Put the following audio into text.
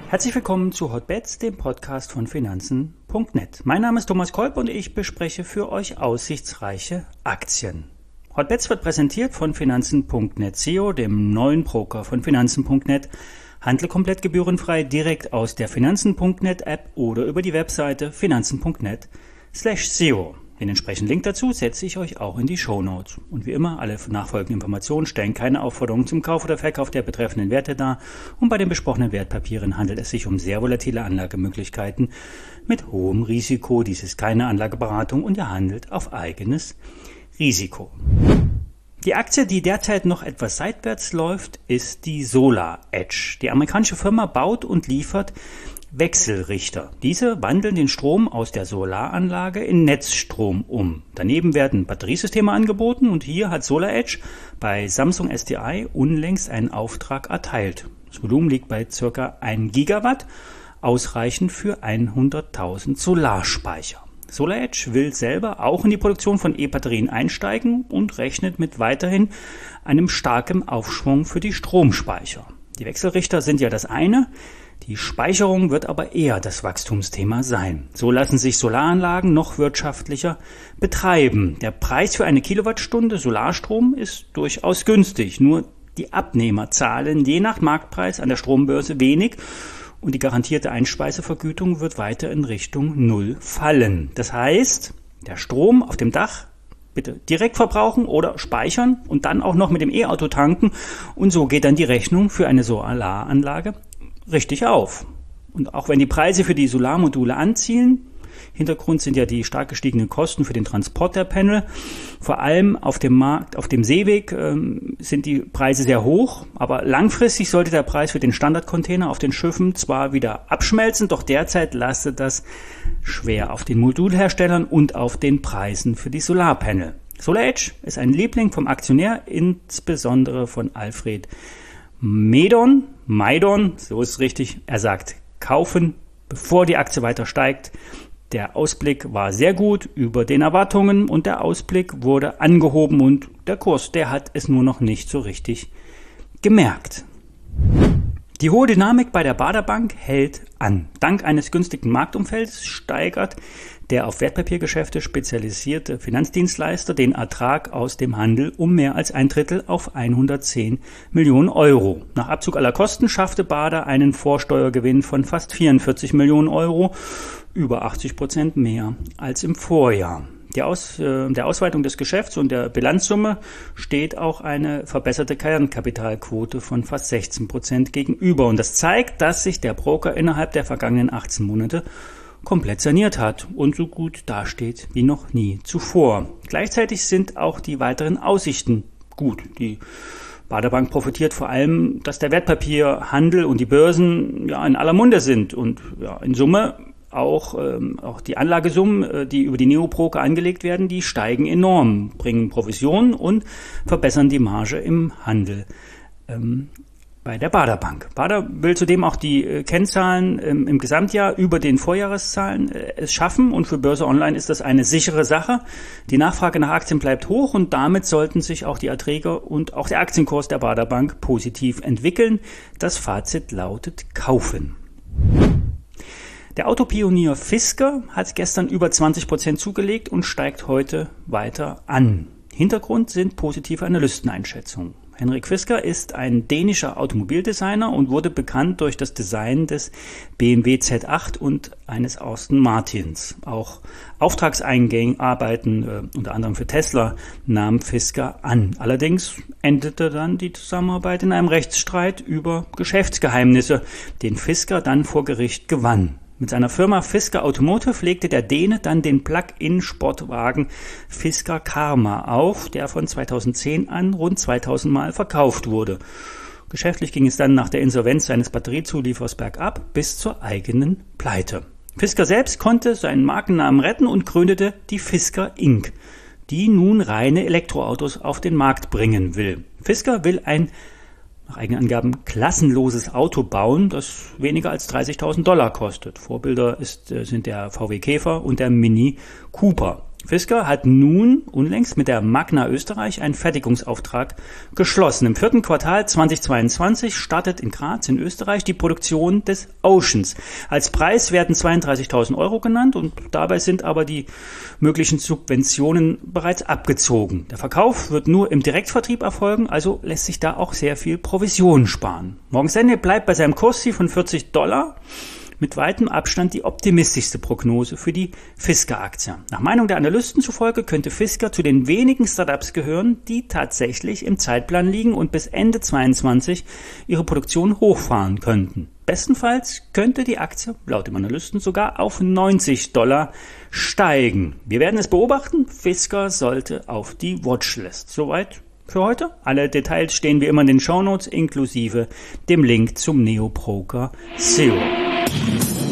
Herzlich willkommen zu Hotbets, dem Podcast von Finanzen.net. Mein Name ist Thomas Kolb und ich bespreche für euch aussichtsreiche Aktien. Hotbets wird präsentiert von Finanzen.net SEO, dem neuen Broker von Finanzen.net. Handle komplett gebührenfrei direkt aus der Finanzen.net App oder über die Webseite finanzen.net/SEO. Den entsprechenden Link dazu setze ich euch auch in die Shownotes. Und wie immer, alle nachfolgenden Informationen stellen keine Aufforderung zum Kauf oder Verkauf der betreffenden Werte dar. Und bei den besprochenen Wertpapieren handelt es sich um sehr volatile Anlagemöglichkeiten mit hohem Risiko. Dies ist keine Anlageberatung und ihr handelt auf eigenes Risiko. Die Aktie, die derzeit noch etwas seitwärts läuft, ist die SolarEdge. Die amerikanische Firma baut und liefert Wechselrichter. Diese wandeln den Strom aus der Solaranlage in Netzstrom um. Daneben werden Batteriesysteme angeboten und hier hat SolarEdge bei Samsung SDI unlängst einen Auftrag erteilt. Das Volumen liegt bei ca. 1 Gigawatt, ausreichend für 100.000 Solarspeicher. SolarEdge will selber auch in die Produktion von E-Batterien einsteigen und rechnet mit weiterhin einem starken Aufschwung für die Stromspeicher. Die Wechselrichter sind ja das eine, die Speicherung wird aber eher das Wachstumsthema sein. So lassen sich Solaranlagen noch wirtschaftlicher betreiben. Der Preis für eine Kilowattstunde Solarstrom ist durchaus günstig, nur die Abnehmer zahlen je nach Marktpreis an der Strombörse wenig und die garantierte Einspeisevergütung wird weiter in Richtung Null fallen. Das heißt, der Strom auf dem Dach bitte direkt verbrauchen oder speichern und dann auch noch mit dem E-Auto tanken und so geht dann die Rechnung für eine Solaranlage richtig auf. Und auch wenn die Preise für die Solarmodule anziehen, Hintergrund sind ja die stark gestiegenen Kosten für den Transport der Panel. Vor allem auf dem Markt, auf dem Seeweg sind die Preise sehr hoch, aber langfristig sollte der Preis für den Standardcontainer auf den Schiffen zwar wieder abschmelzen, doch derzeit lastet das schwer auf den Modulherstellern und auf den Preisen für die Solarpanel. SolarEdge ist ein Liebling vom Aktionär, insbesondere von Alfred Maidon, so ist es richtig, er sagt kaufen, bevor die Aktie weiter steigt. Der Ausblick war sehr gut über den Erwartungen und der Ausblick wurde angehoben und der Kurs, der hat es nur noch nicht so richtig gemerkt. Die hohe Dynamik bei der Baader Bank hält an. Dank eines günstigen Marktumfelds steigert der auf Wertpapiergeschäfte spezialisierte Finanzdienstleister den Ertrag aus dem Handel um mehr als 1/3 auf 110 Millionen Euro. Nach Abzug aller Kosten schaffte Baader einen Vorsteuergewinn von fast 44 Millionen Euro, über 80% mehr als im Vorjahr. Der Ausweitung des Geschäfts und der Bilanzsumme steht auch eine verbesserte Kernkapitalquote von fast 16% gegenüber. Und das zeigt, dass sich der Broker innerhalb der vergangenen 18 Monate komplett saniert hat und so gut dasteht wie noch nie zuvor. Gleichzeitig sind auch die weiteren Aussichten gut. Die Baader Bank profitiert vor allem, dass der Wertpapierhandel und die Börsen in aller Munde sind und in Summe auch die Anlagesummen, die über die Neobroker angelegt werden, die steigen enorm, bringen Provisionen und verbessern die Marge im Handel bei der Baader Bank. Baader will zudem auch die Kennzahlen im Gesamtjahr über den Vorjahreszahlen es schaffen und für Börse Online ist das eine sichere Sache. Die Nachfrage nach Aktien bleibt hoch und damit sollten sich auch die Erträge und auch der Aktienkurs der Baader Bank positiv entwickeln. Das Fazit lautet kaufen. Der Autopionier Fisker hat gestern über 20% zugelegt und steigt heute weiter an. Hintergrund sind positive Analysteneinschätzungen. Henrik Fisker ist ein dänischer Automobildesigner und wurde bekannt durch das Design des BMW Z8 und eines Aston Martins. Auch Auftragsarbeiten, unter anderem für Tesla, nahm Fisker an. Allerdings endete dann die Zusammenarbeit in einem Rechtsstreit über Geschäftsgeheimnisse, den Fisker dann vor Gericht gewann. Mit seiner Firma Fisker Automotive legte der Däne dann den Plug-in-Sportwagen Fisker Karma auf, der von 2010 an rund 2000 Mal verkauft wurde. Geschäftlich ging es dann nach der Insolvenz seines Batteriezulieferers bergab bis zur eigenen Pleite. Fisker selbst konnte seinen Markennamen retten und gründete die Fisker Inc., die nun reine Elektroautos auf den Markt bringen will. Fisker will ein nach eigenen Angaben klassenloses Auto bauen, das weniger als $30.000 kostet. Vorbilder sind der VW Käfer und der Mini Cooper. Fisker hat nun unlängst mit der Magna Österreich einen Fertigungsauftrag geschlossen. Im 4. Quartal 2022 startet in Graz in Österreich die Produktion des Oceans. Als Preis werden 32.000 € genannt und dabei sind aber die möglichen Subventionen bereits abgezogen. Der Verkauf wird nur im Direktvertrieb erfolgen, also lässt sich da auch sehr viel Provision sparen. Morgan Stanley bleibt bei seinem Kursziel von $40. Mit weitem Abstand die optimistischste Prognose für die Fisker-Aktie. Nach Meinung der Analysten zufolge könnte Fisker zu den wenigen Startups gehören, die tatsächlich im Zeitplan liegen und bis Ende 2022 ihre Produktion hochfahren könnten. Bestenfalls könnte die Aktie laut dem Analysten sogar auf $90 steigen. Wir werden es beobachten. Fisker sollte auf die Watchlist. Soweit für heute. Alle Details stehen wie immer in den Shownotes inklusive dem Link zum Neo Broker Zero.